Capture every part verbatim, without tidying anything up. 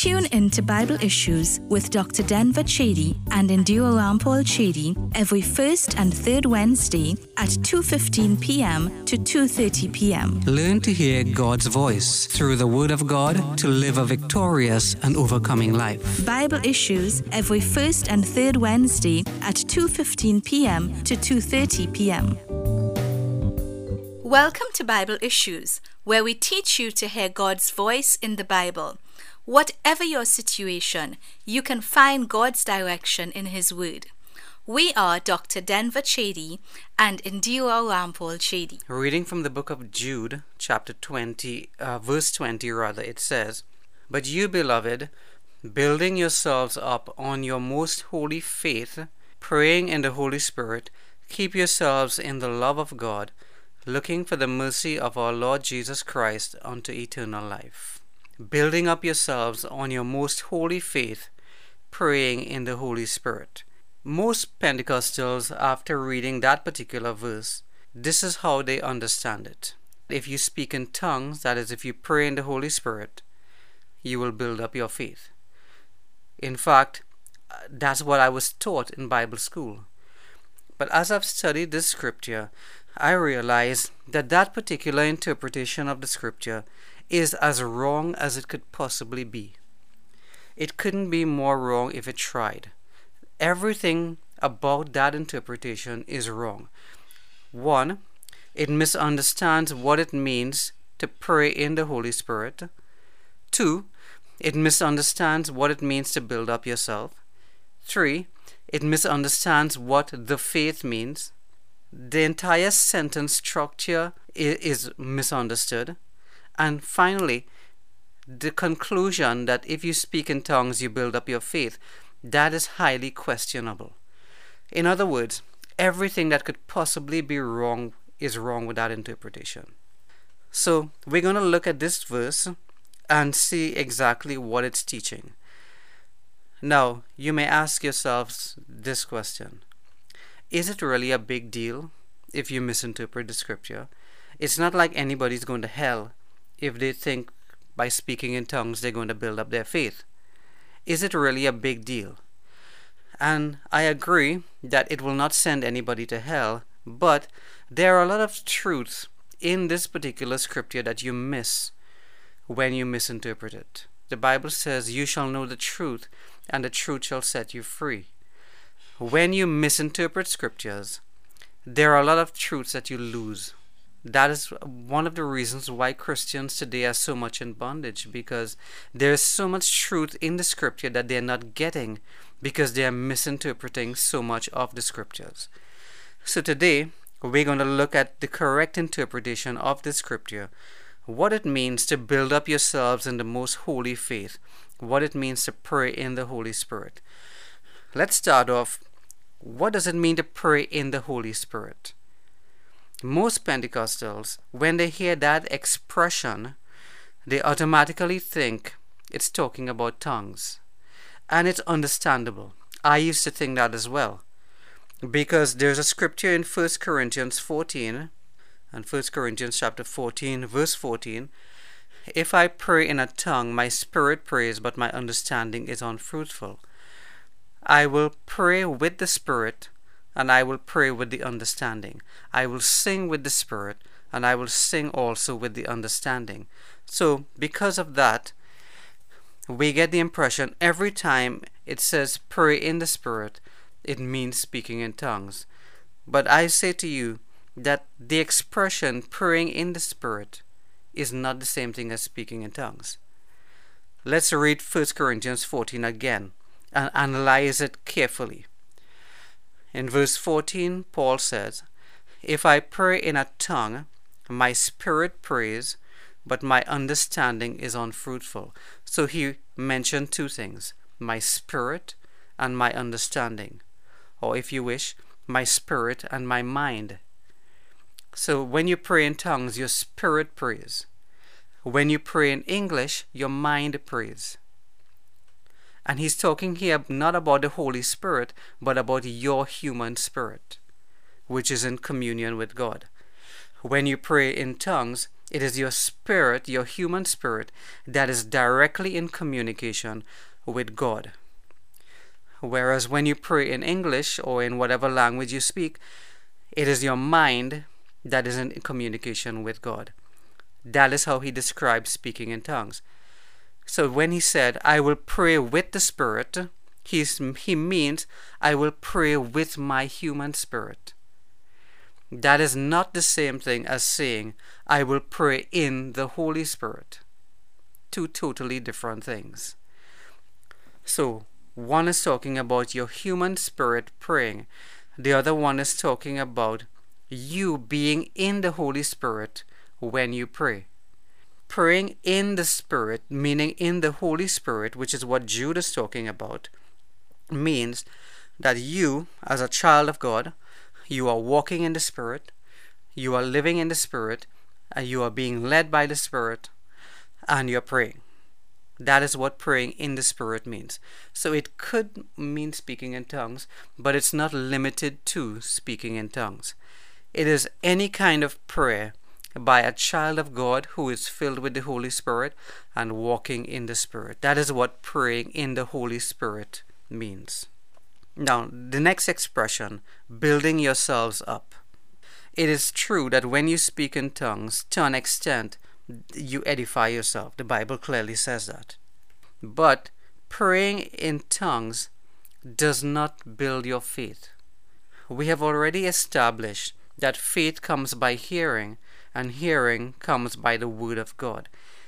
Tune in to Bible Issues with Doctor Denver Chady and Endure Rampol Chady every first and third Wednesday at two fifteen p.m. to two thirty p.m. Learn to hear God's voice through the Word of God to live a victorious and overcoming life. Bible Issues every first and third Wednesday at two fifteen p.m. to two thirty p.m. Welcome to Bible Issues, where we teach you to hear God's voice in the Bible. Whatever your situation, you can find God's direction in His Word. We are Doctor Denver Chady and Indira Rampol Chady. Reading from the book of Jude, chapter twenty, uh, verse twenty rather, it says, "But you, beloved, building yourselves up on your most holy faith, praying in the Holy Spirit, keep yourselves in the love of God, looking for the mercy of our Lord Jesus Christ unto eternal life." Building up yourselves on your most holy faith, praying in the Holy Spirit. Most Pentecostals, after reading that particular verse, this is how they understand it. If you speak in tongues, that is, if you pray in the Holy Spirit, you will build up your faith. In fact, that's what I was taught in Bible school. But as I've studied this scripture, I realized that that particular interpretation of the scripture is as wrong as it could possibly be. It couldn't be more wrong if it tried. Everything about that interpretation is wrong. One, it misunderstands what it means to pray in the Holy Spirit. Two, it misunderstands what it means to build up yourself. Three, it misunderstands what the faith means. The entire sentence structure is misunderstood. And finally, the conclusion that if you speak in tongues, you build up your faith, that is highly questionable. In other words, everything that could possibly be wrong is wrong with that interpretation. So we're going to look at this verse and see exactly what it's teaching. Now, you may ask yourselves this question: is it really a big deal if you misinterpret the scripture? It's not like anybody's going to hell if they think by speaking in tongues they're going to build up their faith. Is it really a big deal? And I agree that it will not send anybody to hell, but there are a lot of truths in this particular scripture that you miss when you misinterpret it. The Bible says, "You shall know the truth, and the truth shall set you free." When you misinterpret scriptures, there are a lot of truths that you lose. That is one of the reasons why Christians today are so much in bondage, because there is so much truth in the scripture that they're not getting because they are misinterpreting so much of the scriptures. So today, we're going to look at the correct interpretation of the scripture, what it means to build up yourselves in the most holy faith, what it means to pray in the Holy Spirit. Let's start off. What does it mean to pray in the Holy Spirit? Most Pentecostals, when they hear that expression, they automatically think it's talking about tongues. And it's understandable. I used to think that as well. Because there's a scripture in First Corinthians fourteen, and First Corinthians chapter fourteen, verse fourteen, "If I pray in a tongue, my spirit prays, but my understanding is unfruitful. I will pray with the spirit, and I will pray with the understanding. I will sing with the spirit, and I will sing also with the understanding." So, because of that, we get the impression every time it says pray in the spirit, it means speaking in tongues. But I say to you that the expression praying in the spirit is not the same thing as speaking in tongues. Let's read First Corinthians fourteen again and analyze it carefully. In verse fourteen, Paul says, "If I pray in a tongue, my spirit prays, but my understanding is unfruitful." So he mentioned two things, my spirit and my understanding. Or if you wish, my spirit and my mind. So when you pray in tongues, your spirit prays. When you pray in English, your mind prays. And he's talking here not about the Holy Spirit, but about your human spirit, which is in communion with God. When you pray in tongues, It is your spirit, your human spirit, that is directly in communication with God. Whereas when you pray in English or in whatever language you speak, it is your mind that is in communication with God. That is how he describes speaking in tongues. So when he said, I will pray with the Spirit, he's, he means I will pray with my human spirit. That is not the same thing as saying, I will pray in the Holy Spirit. Two totally different things. So, one is talking about your human spirit praying. The other one is talking about you being in the Holy Spirit when you pray. Praying in the Spirit, meaning in the Holy Spirit, which is what Jude is talking about, means that you, as a child of God, you are walking in the Spirit, you are living in the Spirit, and you are being led by the Spirit, and you're praying. That is what praying in the Spirit means. So it could mean speaking in tongues, but it's not limited to speaking in tongues. It is any kind of prayer by a child of God who is filled with the Holy Spirit and walking in the Spirit. That is what praying in the Holy Spirit means. Now, the next expression, building yourselves up. It is true that when you speak in tongues, to an extent, you edify yourself. The Bible clearly says that. But praying in tongues does not build your faith. We have already established that faith comes by hearing, and hearing comes by the Word of God.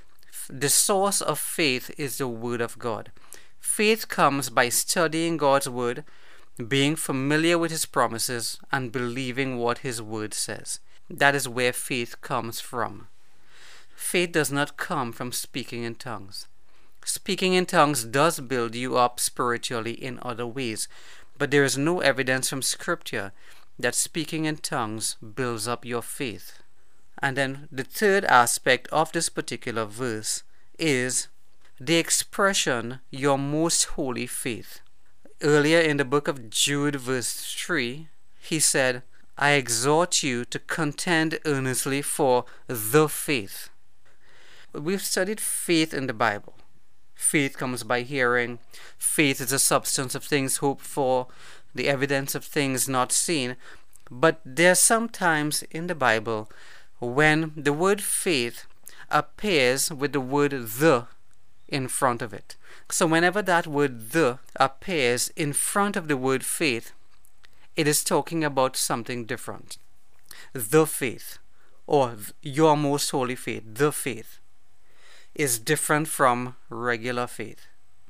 The source of faith is the Word of God. Faith comes by studying God's Word, being familiar with His promises, and believing what His Word says. That is where faith comes from. Faith does not come from speaking in tongues. Speaking in tongues does build you up spiritually in other ways, but there is no evidence from Scripture that speaking in tongues builds up your faith. And then the third aspect of this particular verse is the expression, your most holy faith. Earlier in the book of Jude, verse three, he said, I exhort you to contend earnestly for the faith. We've studied faith in the Bible. Faith comes by hearing. Faith is the substance of things hoped for, the evidence of things not seen. But there's sometimes in the Bible when the word faith appears with the word the in front of it. So whenever that word the appears in front of the word faith, it is talking about something different. The faith, or your most holy faith, the faith, is different from regular faith.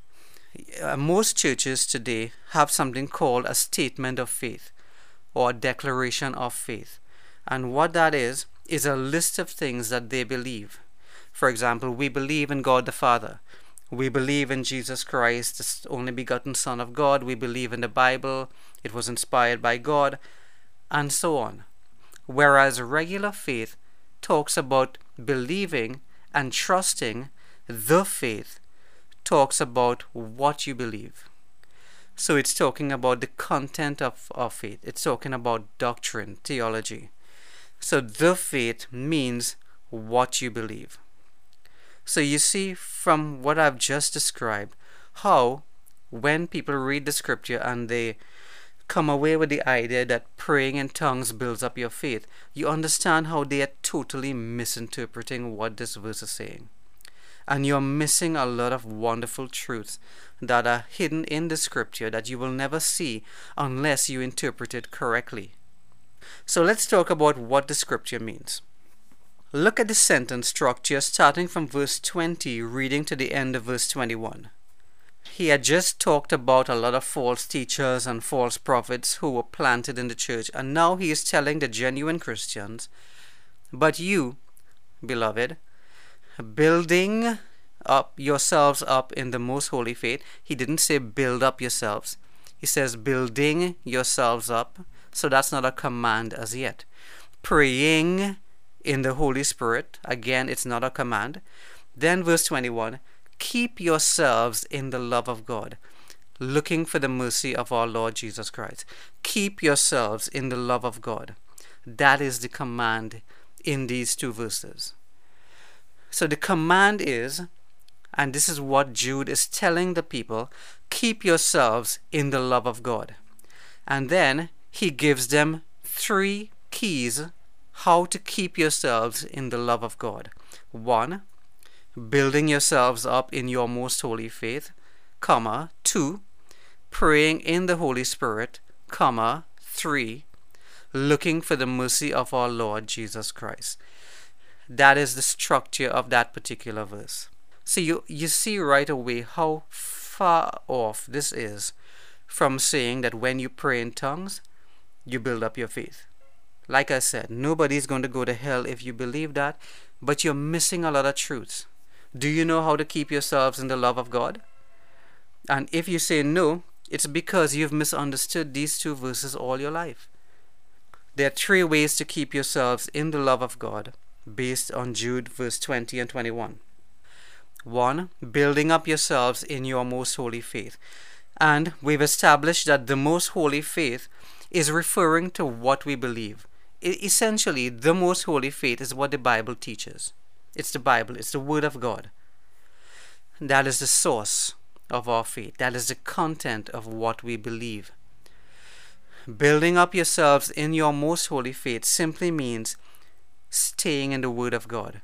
Uh, most churches today have something called a statement of faith or a declaration of faith. And what that is, is a list of things that they believe. For example, we believe in God the Father. We believe in Jesus Christ, the only begotten Son of God. We believe in the Bible. It was inspired by God, and so on. Whereas regular faith talks about believing and trusting. The faith talks about what you believe. So it's talking about the content of, of faith. It's talking about doctrine, theology. So the faith means what you believe. So you see from what I've just described, how when people read the scripture and they come away with the idea that praying in tongues builds up your faith, you understand how they are totally misinterpreting what this verse is saying. And you're missing a lot of wonderful truths that are hidden in the scripture that you will never see unless you interpret it correctly. So let's talk about what the scripture means. Look at the sentence structure starting from verse twenty, reading to the end of verse twenty-one. He had just talked about a lot of false teachers and false prophets who were planted in the church, and now he is telling the genuine Christians, but you, beloved, building up yourselves up in the most holy faith. He didn't say build up yourselves. He says building yourselves up. So that's not a command as yet. Praying in the Holy Spirit. Again, it's not a command. Then verse twenty-one. Keep yourselves in the love of God, looking for the mercy of our Lord Jesus Christ. Keep yourselves in the love of God. That is the command in these two verses. So the command is, and this is what Jude is telling the people, keep yourselves in the love of God. And then he gives them three keys how to keep yourselves in the love of God. One, building yourselves up in your most holy faith, comma. Two, praying in the Holy Spirit, comma. Three, looking for the mercy of our Lord Jesus Christ. That is the structure of that particular verse. So you, you see right away how far off this is from saying that when you pray in tongues, you build up your faith. Like I said, nobody's going to go to hell if you believe that, but you're missing a lot of truths. Do you know how to keep yourselves in the love of God? And if you say no, it's because you've misunderstood these two verses all your life. There are three ways to keep yourselves in the love of God based on Jude verse twenty and twenty-one. One, building up yourselves in your most holy faith. And we've established that the most holy faith is referring to what we believe. I- essentially, the most holy faith is what the Bible teaches. It's the Bible, it's the Word of God. That is the source of our faith. That is the content of what we believe. Building up yourselves in your most holy faith simply means staying in the Word of God,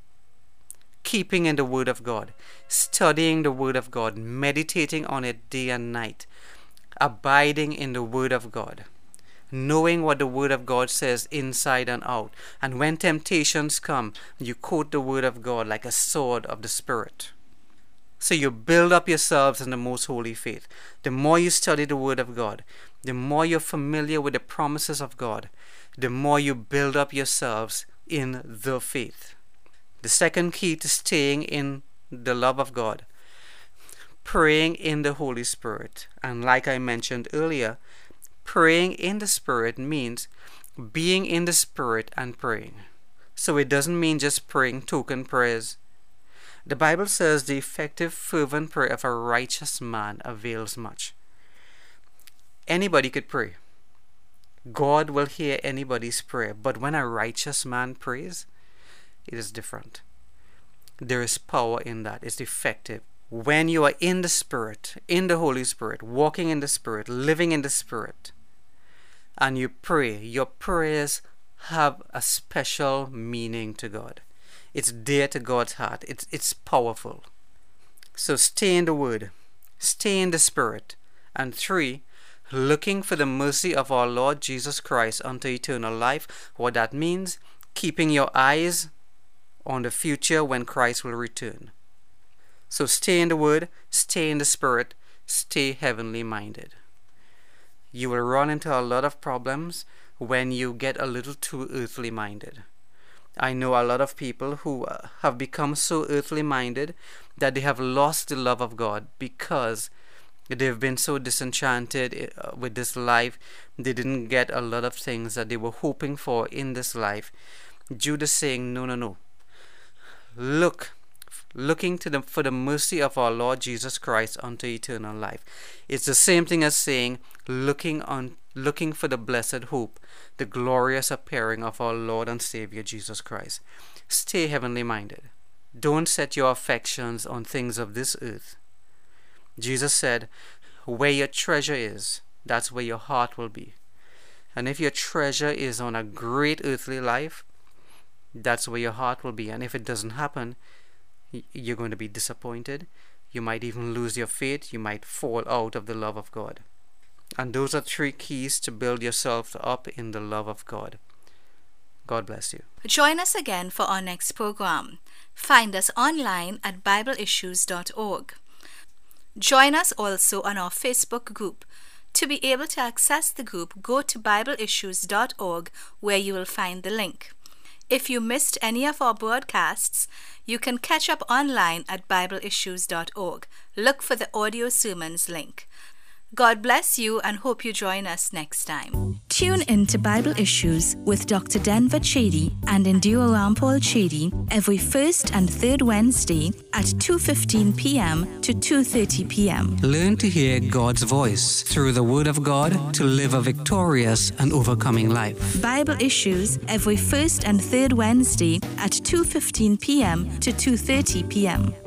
keeping in the Word of God, studying the Word of God, meditating on it day and night, abiding in the Word of God, knowing what the Word of God says inside and out. And when temptations come, you quote the Word of God like a sword of the Spirit. So you build up yourselves in the most holy faith. The more you study the Word of God, the more you're familiar with the promises of God, the more you build up yourselves in the faith. The second key to staying in the love of God, praying in the Holy Spirit. And like I mentioned earlier, praying in the Spirit means being in the Spirit and praying. So it doesn't mean just praying token prayers. The Bible says the effective fervent prayer of a righteous man avails much. Anybody could pray. God will hear anybody's prayer. But when a righteous man prays, it is different. There is power in that. It's effective. When you are in the Spirit, in the Holy Spirit, walking in the Spirit, living in the Spirit, and you pray, your prayers have a special meaning to God. It's dear to God's heart. It's, it's powerful. So stay in the Word. Stay in the Spirit. And three, looking for the mercy of our Lord Jesus Christ unto eternal life. What that means, keeping your eyes on the future when Christ will return. So stay in the Word, stay in the Spirit, stay heavenly minded. You will run into a lot of problems when you get a little too earthly minded. I know a lot of people who have become so earthly minded that they have lost the love of God because they've been so disenchanted with this life. They didn't get a lot of things that they were hoping for in this life. Jude is saying, no, no, no. Look, looking to the, for the mercy of our Lord Jesus Christ unto eternal life. It's the same thing as saying, looking on, looking for the blessed hope, the glorious appearing of our Lord and Savior Jesus Christ. Stay heavenly minded. Don't set your affections on things of this earth. Jesus said, where your treasure is, that's where your heart will be. And if your treasure is on a great earthly life, that's where your heart will be. And if it doesn't happen, you're going to be disappointed. You might even lose your faith. You might fall out of the love of God. And those are three keys to build yourself up in the love of God. God bless you. Join us again for our next program. Find us online at bible issues dot org. Join us also on our Facebook group. To be able to access the group, go to bible issues dot org where you will find the link. If you missed any of our broadcasts, you can catch up online at bible issues dot org. Look for the audio sermons link. God bless you and hope you join us next time. Tune in to Bible Issues with Doctor Denver Chady and Indira Rampal Chady every first and third Wednesday at two fifteen p.m. to two thirty p.m. Learn to hear God's voice through the Word of God to live a victorious and overcoming life. Bible Issues every first and third Wednesday at two fifteen p.m. to two thirty p.m.